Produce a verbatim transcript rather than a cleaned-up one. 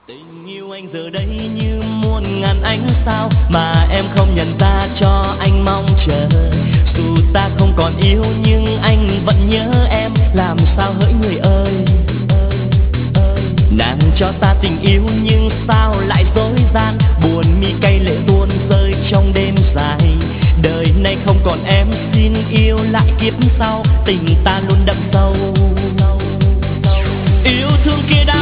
Tình yêu anh giờ đây như muôn ngàn ánh sao mà em không nhận ra cho anh mong chờ. Dù ta không còn yêu nhưng anh vẫn nhớ em, làm sao hỡi người ơi. Nàng cho ta tình yêu nhưng sao lại dối gian, buồn mi cay lệ tuôn rơi trong đêm dài. Đời này không còn em xin yêu lại kiếp sau, tình ta luôn đậm sâu. Yêu thương kia đã